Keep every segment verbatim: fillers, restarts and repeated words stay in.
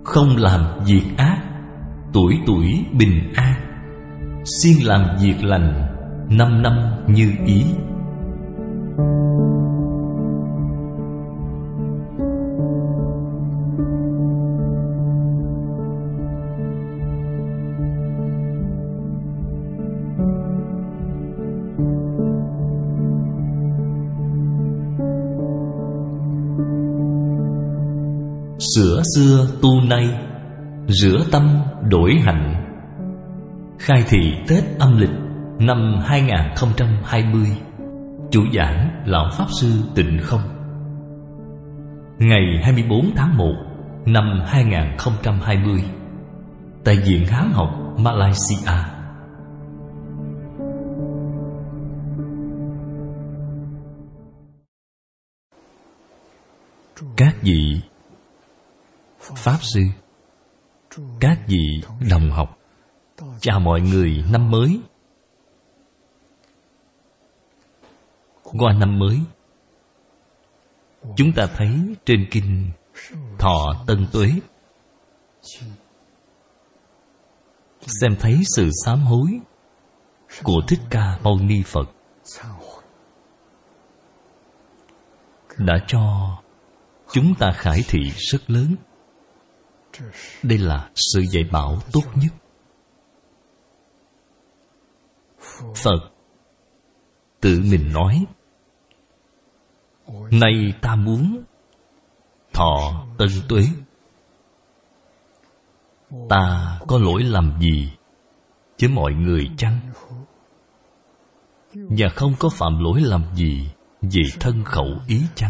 không làm việc ác, tuổi tuổi bình an. Siêng làm việc lành, năm năm như ý. Sửa xưa tu nay, rửa tâm đổi hạnh. Khai thị Tết âm lịch năm hai nghìn không trăm hai mươi. Chủ giảng Lão Pháp Sư Tịnh Không. Ngày hai mươi bốn tháng một năm hai nghìn không trăm hai mươi, tại Viện Hán học Malaysia. Các vị Pháp Sư, các vị đồng học, chào mọi người năm mới. Qua năm mới, chúng ta thấy trên kinh Thọ Tân Tuế, xem thấy sự sám hối của Thích Ca Mâu Ni Phật đã cho chúng ta khải thị rất lớn. Đây là sự dạy bảo tốt nhất. Phật tự mình nói: nay ta muốn thọ tân tuế. Ta có lỗi lầm gì với mọi người chăng? Và không có phạm lỗi lầm gì về thân khẩu ý chăng?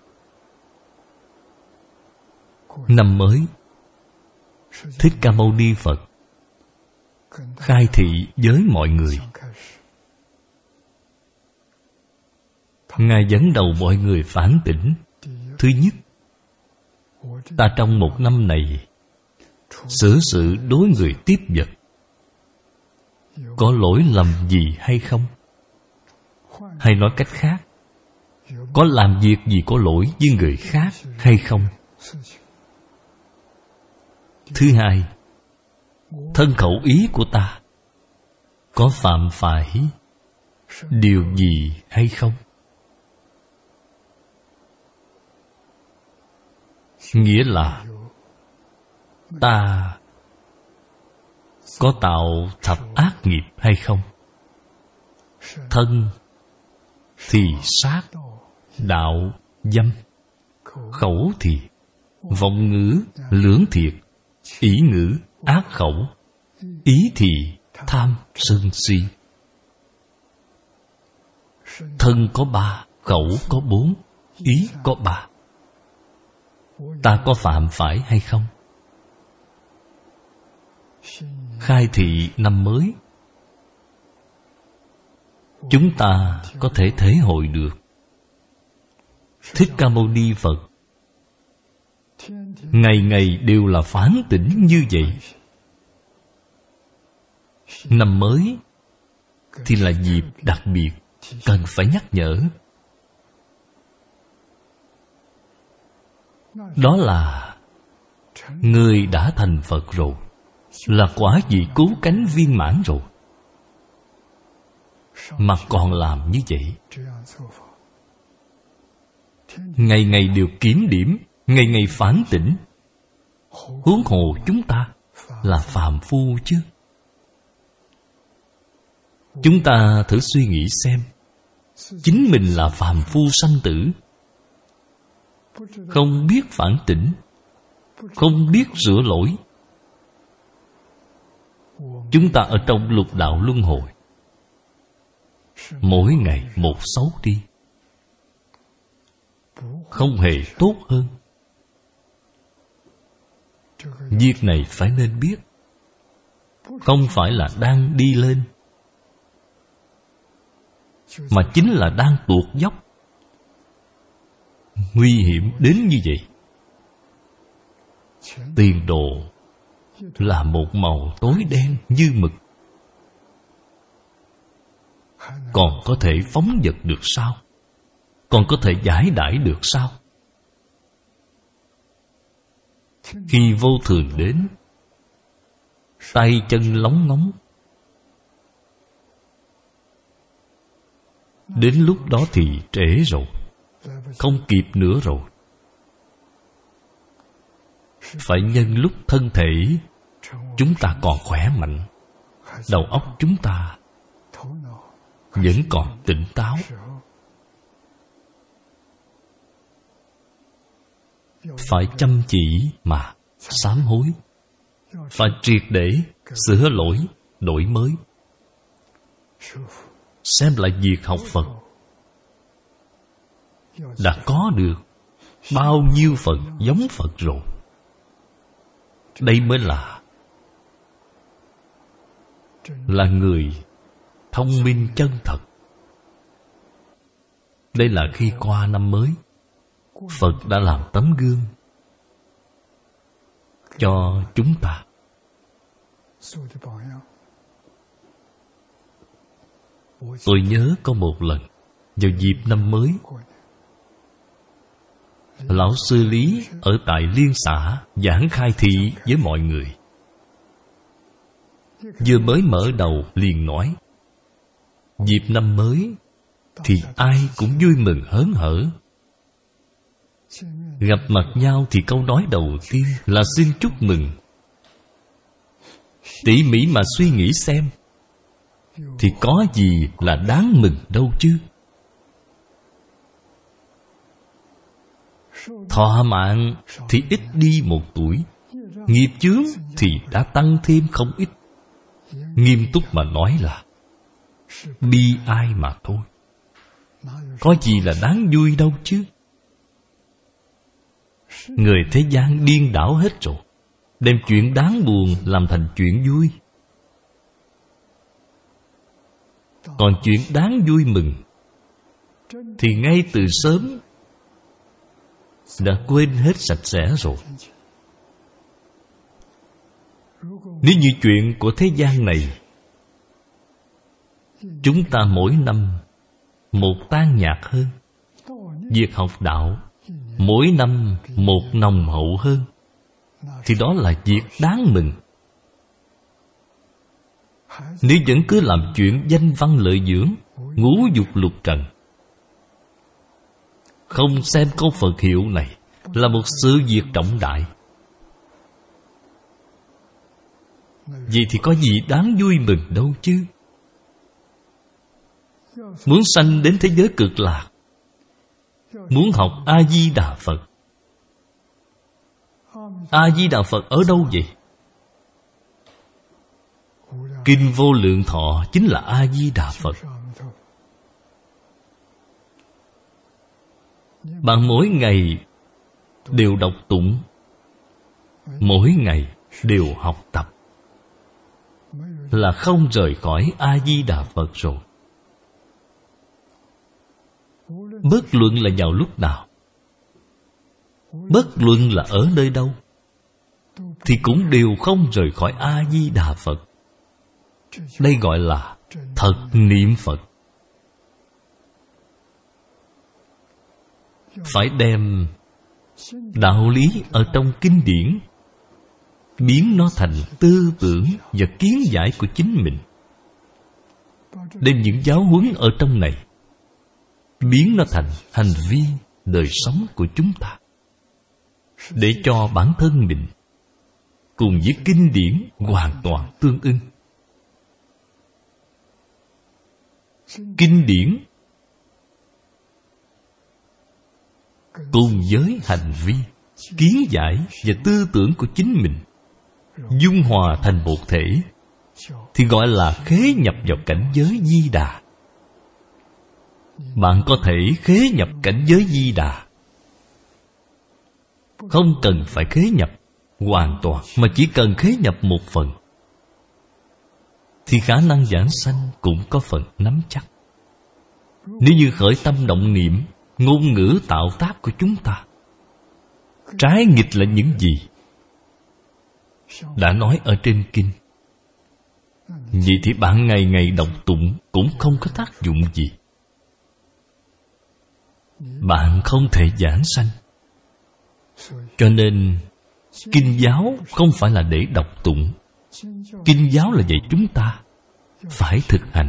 Năm mới, Thích Ca Mâu Ni Phật khai thị với mọi người. Ngài dẫn đầu mọi người phản tỉnh. Thứ nhất, ta trong một năm này xử sự đối người tiếp vật có lỗi lầm gì hay không? Hay nói cách khác, có làm việc gì có lỗi với người khác hay không? Thứ hai, thân khẩu ý của ta có phạm phải điều gì hay không? Nghĩa là ta có tạo thập ác nghiệp hay không? Thân thì sát, đạo dâm, khẩu thì vọng ngữ lưỡng thiệt, ý ngữ ác khẩu, ý thì tham sân si. Thân có ba, khẩu có bốn, ý có ba. Ta có phạm phải hay không? Khai thị năm mới, chúng ta có thể thể hội được Thích Ca Mâu Ni Phật ngày ngày đều là phán tỉnh như vậy. Năm mới thì là dịp đặc biệt cần phải nhắc nhở. Đó là người đã thành Phật rồi, là quả vị cứu cánh viên mãn rồi, mà còn làm như vậy. Ngày ngày đều kiểm điểm, ngày ngày phản tỉnh. Huống hồ chúng ta là phàm phu chứ. Chúng ta thử suy nghĩ xem, chính mình là phàm phu sanh tử, không biết phản tỉnh, không biết sửa lỗi. Chúng ta ở trong lục đạo luân hồi, mỗi ngày một xấu đi, không hề tốt hơn. Việc này phải nên biết, không phải là đang đi lên, mà chính là đang tuột dốc. Nguy hiểm đến như vậy. Tiền đồ là một màu tối đen như mực, còn có thể phóng dật được sao? Còn có thể giải đãi được sao? Khi vô thường đến, tay chân lóng ngóng, đến lúc đó thì trễ rồi, không kịp nữa rồi. Phải nhân lúc thân thể chúng ta còn khỏe mạnh, đầu óc chúng ta vẫn còn tỉnh táo, phải chăm chỉ mà sám hối, phải triệt để sửa lỗi, đổi mới. Xem lại việc học Phật đã có được bao nhiêu phần giống Phật rồi. Đây mới là Là người thông minh chân thật. Đây là khi qua năm mới, Phật đã làm tấm gương cho chúng ta. Tôi nhớ có một lần, vào dịp năm mới, Lão sư Lý ở tại Liên xã giảng khai thị với mọi người. Vừa mới mở đầu liền nói, dịp năm mới thì ai cũng vui mừng hớn hở. Gặp mặt nhau thì câu nói đầu tiên là xin chúc mừng. Tỉ mỉ mà suy nghĩ xem, thì có gì là đáng mừng đâu chứ. Thọ mạng thì ít đi một tuổi, nghiệp chướng thì đã tăng thêm không ít. Nghiêm túc mà nói là bi ai mà thôi. Có gì là đáng vui đâu chứ. Người thế gian điên đảo hết rồi, đem chuyện đáng buồn làm thành chuyện vui. Còn chuyện đáng vui mừng thì ngay từ sớm đã quên hết sạch sẽ rồi. Nếu như chuyện của thế gian này, chúng ta mỗi năm một tan nhạt hơn, việc học đạo mỗi năm một nồng hậu hơn, thì đó là việc đáng mừng. Nếu vẫn cứ làm chuyện danh văn lợi dưỡng, ngũ dục lục trần, không xem câu Phật hiệu này là một sự việc trọng đại, vậy thì có gì đáng vui mừng đâu chứ. Muốn sanh đến thế giới cực lạc, muốn học A-di-đà Phật. A-di-đà Phật ở đâu vậy? Kinh Vô Lượng Thọ chính là A-di-đà Phật. Bạn mỗi ngày đều đọc tụng, mỗi ngày đều học tập, là không rời khỏi A-di-đà Phật rồi. Bất luận là vào lúc nào, bất luận là ở nơi đâu, thì cũng đều không rời khỏi A-di-đà Phật. Đây gọi là thật niệm Phật. Phải đem đạo lý ở trong kinh điển biến nó thành tư tưởng và kiến giải của chính mình. Đem những giáo huấn ở trong này biến nó thành hành vi đời sống của chúng ta, để cho bản thân mình cùng với kinh điển hoàn toàn tương ưng. Kinh điển cùng với hành vi, kiến giải và tư tưởng của chính mình dung hòa thành một thể, thì gọi là khế nhập vào cảnh giới Di Đà. Bạn có thể khế nhập cảnh giới Di Đà, không cần phải khế nhập hoàn toàn, mà chỉ cần khế nhập một phần, thì khả năng giảng sanh cũng có phần nắm chắc. Nếu như khởi tâm động niệm, ngôn ngữ tạo tác của chúng ta trái nghịch là những gì đã nói ở trên kinh, vậy thì bạn ngày ngày đọc tụng cũng không có tác dụng gì. Bạn không thể giảng sanh. Cho nên Kinh giáo không phải là để đọc tụng. Kinh giáo là dạy chúng ta phải thực hành.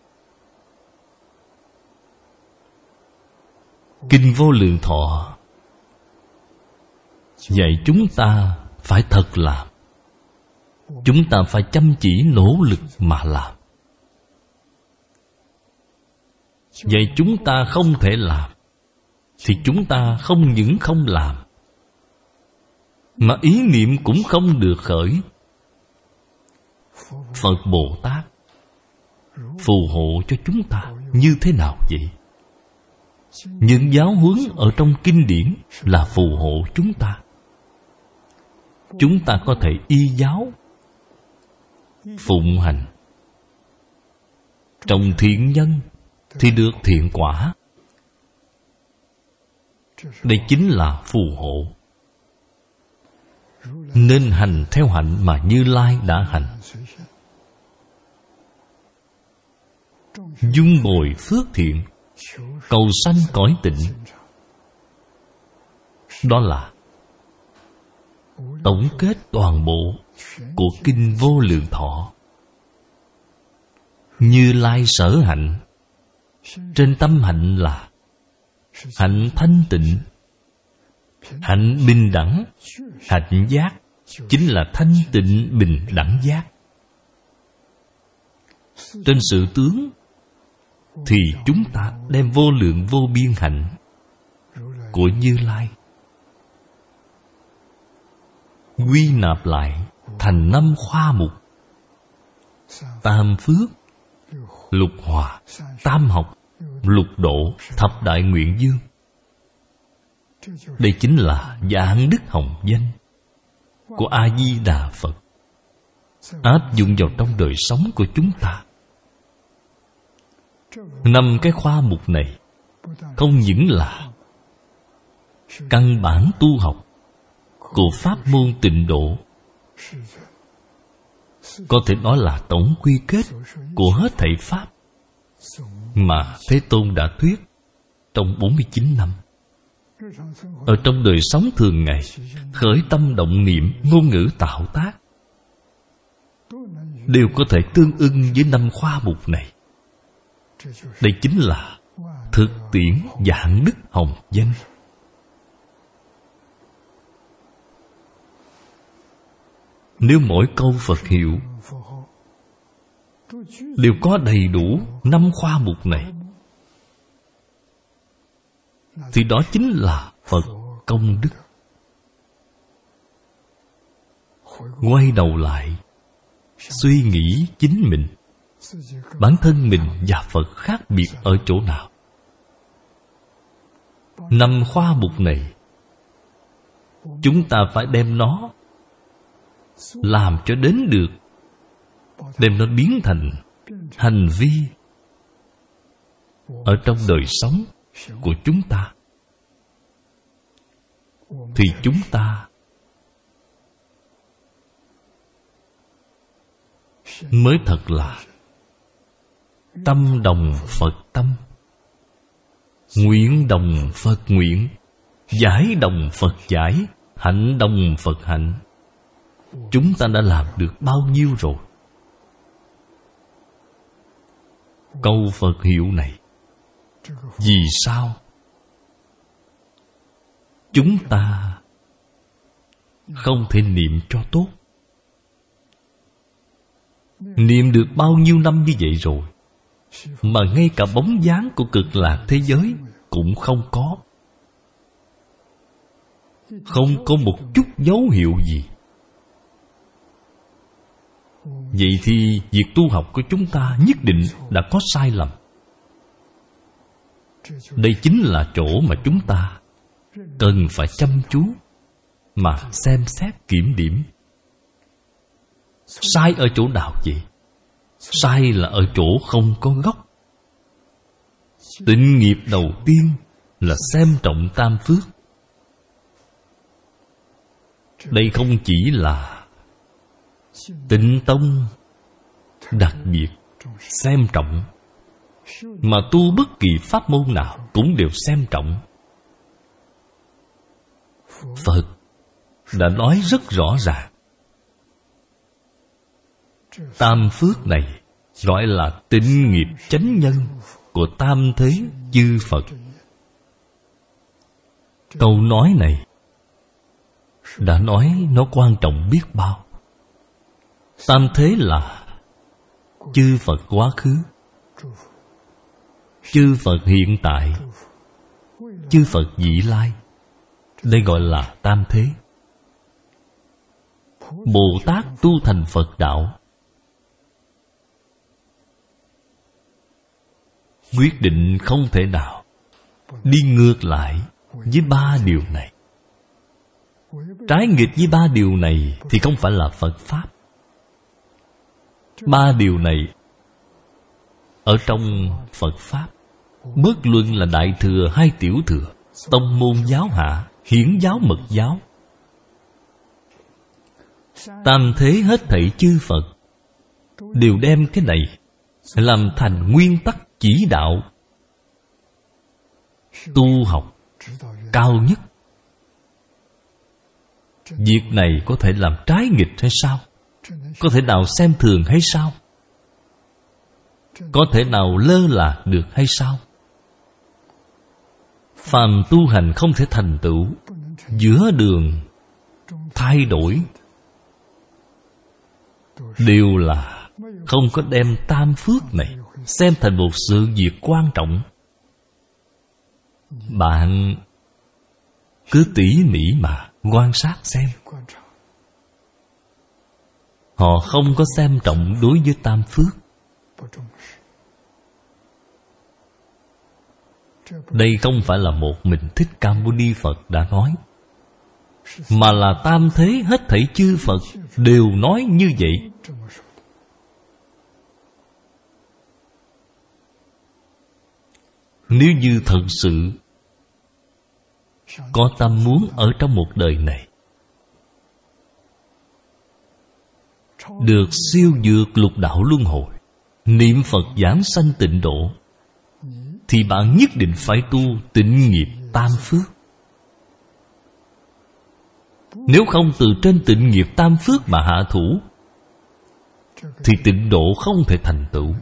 Kinh Vô Lượng Thọ dạy chúng ta phải thật làm. Chúng ta phải chăm chỉ nỗ lực mà làm. Dạy chúng ta không thể làm, thì chúng ta không những không làm, mà ý niệm cũng không được khởi. Phật Bồ Tát phù hộ cho chúng ta như thế nào vậy? Những giáo huấn ở trong kinh điển là phù hộ chúng ta. Chúng ta có thể y giáo, phụng hành, trồng thiện nhân thì được thiện quả. Đây chính là phù hộ. Nên hành theo hạnh mà Như Lai đã hành. Dung bồi phước thiện, cầu sanh cõi tịnh. Đó là tổng kết toàn bộ của Kinh Vô Lượng Thọ. Như Lai sở hạnh, trên tâm hạnh là hạnh thanh tịnh, hạnh bình đẳng. Hạnh giác chính là thanh tịnh bình đẳng giác. Trên sự tướng thì chúng ta đem vô lượng vô biên hạnh của Như Lai quy nạp lại thành năm khoa mục: tam phước, lục hòa, tam học, lục độ, thập đại nguyện dương. Đây chính là dạng đức hồng danh của A-di-đà Phật, áp dụng vào trong đời sống của chúng ta. Năm cái khoa mục này không những là căn bản tu học của pháp môn Tịnh Độ, có thể nói là tổng quy kết của hết thảy pháp mà Thế Tôn đã thuyết trong bốn mươi chín năm. Ở trong đời sống thường ngày, khởi tâm động niệm, ngôn ngữ tạo tác đều có thể tương ưng với năm khoa mục này. Đây chính là thực tiễn dạng đức hồng danh. Nếu mỗi câu Phật hiệu đều có đầy đủ năm khoa mục này, thì đó chính là Phật công đức. Quay đầu lại suy nghĩ chính mình, bản thân mình và Phật khác biệt ở chỗ nào? Năm khoa mục này chúng ta phải đem nó làm cho đến được, đem nó biến thành hành vi ở trong đời sống của chúng ta, thì chúng ta mới thật là tâm đồng Phật tâm, nguyện đồng Phật nguyện, giải đồng Phật giải, hạnh đồng Phật hạnh. Chúng ta đã làm được bao nhiêu rồi? Câu Phật hiệu này, vì sao chúng ta không thể niệm cho tốt? Niệm được bao nhiêu năm như vậy rồi, mà ngay cả bóng dáng của cực lạc thế giới cũng không có. Không có một chút dấu hiệu gì. Vậy thì việc tu học của chúng ta nhất định đã có sai lầm. Đây chính là chỗ mà chúng ta cần phải chăm chú mà xem xét kiểm điểm. Sai ở chỗ nào vậy? Sai là ở chỗ không có gốc. Tịnh nghiệp đầu tiên là xem trọng tam phước. Đây không chỉ là Tịnh tông đặc biệt xem trọng, mà tu bất kỳ pháp môn nào cũng đều xem trọng. Phật đã nói rất rõ ràng. Tam phước này gọi là tịnh nghiệp chánh nhân của tam thế chư Phật. Câu nói này đã nói nó quan trọng biết bao. Tam thế là chư Phật quá khứ, chư Phật hiện tại, chư Phật vị lai. Đây gọi là tam thế. Bồ Tát tu thành Phật đạo, quyết định không thể nào đi ngược lại với ba điều này. Trái nghịch với ba điều này thì không phải là Phật Pháp. Ba điều này ở trong Phật Pháp, bất luận là Đại Thừa hay Tiểu Thừa, tông môn giáo hạ, hiển giáo mật giáo, tam thế hết thảy chư Phật đều đem cái này làm thành nguyên tắc chỉ đạo tu học cao nhất. Việc này có thể làm trái nghịch hay sao? Có thể nào xem thường hay sao? Có thể nào lơ là được hay sao? Phàm tu hành không thể thành tựu, giữa đường thay đổi, đều là không có đem tam phước này xem thành một sự việc quan trọng. Bạn cứ tỉ mỉ mà quan sát xem, họ không có xem trọng đối với tam phước. Đây không phải là một mình Thích Ca Mâu Ni Phật đã nói, mà là tam thế hết thảy chư Phật đều nói như vậy. Nếu như thật sự có tâm muốn ở trong một đời này được siêu vượt lục đạo luân hồi, niệm Phật giảng sanh tịnh độ, thì bạn nhất định phải tu tịnh nghiệp tam phước. Nếu không từ trên tịnh nghiệp tam phước mà hạ thủ, thì tịnh độ không thể thành tựu.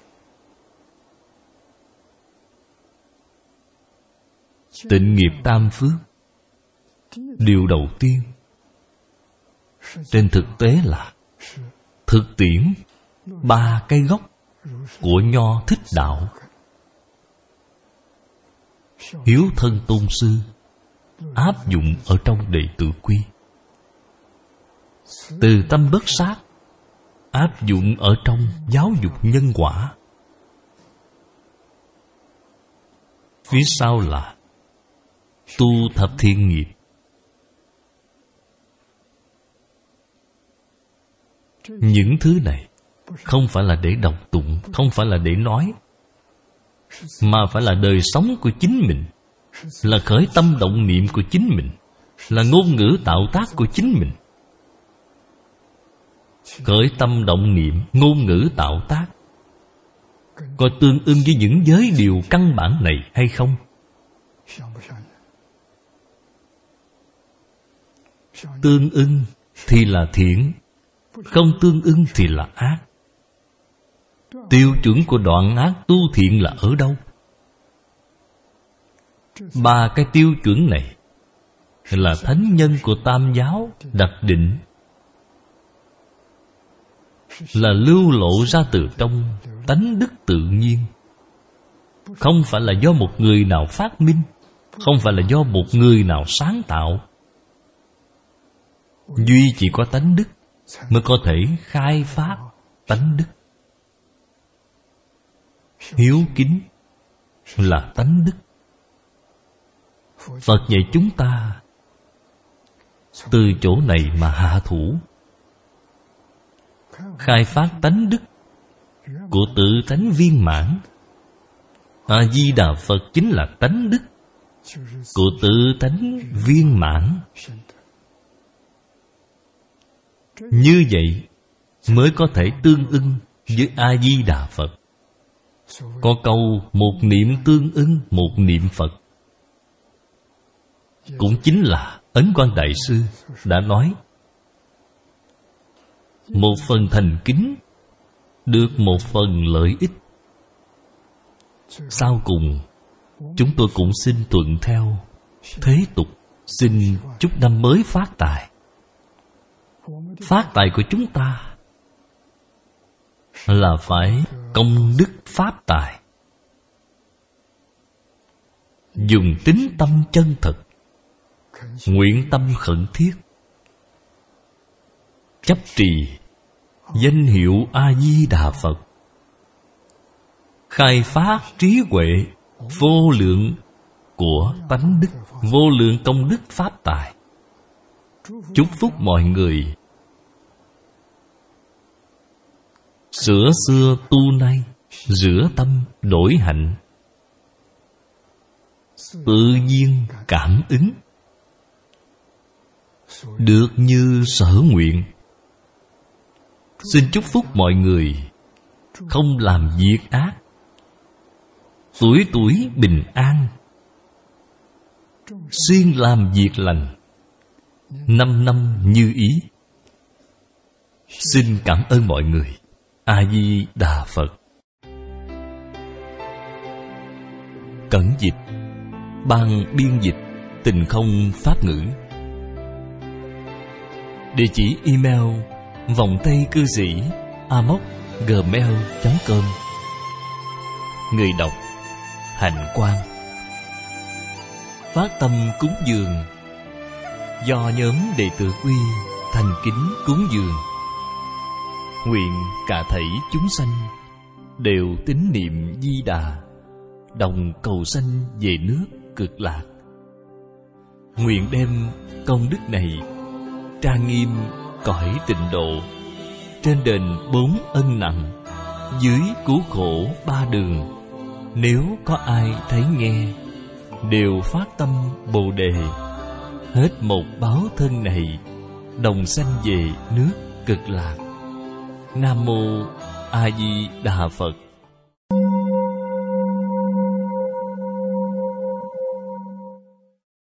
Tịnh nghiệp tam phước, điều đầu tiên trên thực tế là thực tiễn ba cái gốc của Nho Thích Đạo. Hiếu thân tôn sư áp dụng ở trong đệ tử quy, từ tâm bất sát áp dụng ở trong giáo dục nhân quả. Phía sau là tu thập thiện nghiệp. Những thứ này không phải là để đọc tụng, không phải là để nói, mà phải là đời sống của chính mình, là khởi tâm động niệm của chính mình, là ngôn ngữ tạo tác của chính mình. Khởi tâm động niệm, ngôn ngữ tạo tác có tương ưng với những giới điều căn bản này hay không? Tương ưng thì là thiện, không tương ưng thì là ác. Tiêu chuẩn của đoạn ác tu thiện là ở đâu? Ba cái tiêu chuẩn này là thánh nhân của Tam giáo đặt định, là lưu lộ ra từ trong tánh đức tự nhiên, không phải là do một người nào phát minh, không phải là do một người nào sáng tạo. Duy chỉ có tánh đức mới có thể khai phát tánh đức. Hiếu kính là tánh đức. Phật dạy chúng ta từ chỗ này mà hạ thủ, khai phát tánh đức của tự tánh viên mãn. A Di Đà Phật chính là tánh đức của tự tánh viên mãn. Như vậy mới có thể tương ưng với A Di Đà Phật. Có câu một niệm tương ưng một niệm Phật, cũng chính là Ấn Quang Đại Sư đã nói, một phần thành kính được một phần lợi ích. Sau cùng, chúng tôi cũng xin thuận theo thế tục, xin chúc năm mới phát tài. Phát tài của chúng ta là phải công đức pháp tài, dùng tín tâm chân thật, nguyện tâm khẩn thiết, chấp trì danh hiệu A-di-đà Phật, khai phát trí huệ vô lượng của tánh đức, vô lượng công đức pháp tài, chúc phúc mọi người sửa xưa tu nay, rửa tâm đổi hạnh, tự nhiên cảm ứng, được như sở nguyện. Xin chúc phúc mọi người không làm việc ác, tuổi tuổi bình an, xuyên làm việc lành, năm năm như ý. Xin cảm ơn mọi người. A-di-đà Phật. Cẩn dịch, ban biên dịch Tình Không Pháp Ngữ. Địa chỉ email vòng tay cư sĩ a m o c gmail chấm com. Người đọc Hạnh Quang. Phát tâm cúng dường do nhóm đệ tử Quy thành kính cúng dường. Nguyện cả thảy chúng sanh đều tín niệm Di Đà, đồng cầu sanh về nước Cực Lạc. Nguyện đem công đức này trang nghiêm cõi Tịnh Độ, trên đền bốn ân nặng, dưới cứu khổ ba đường. Nếu có ai thấy nghe, đều phát tâm Bồ Đề, hết một báo thân này, đồng sanh về nước Cực Lạc. Nam mô A Di Đà Phật.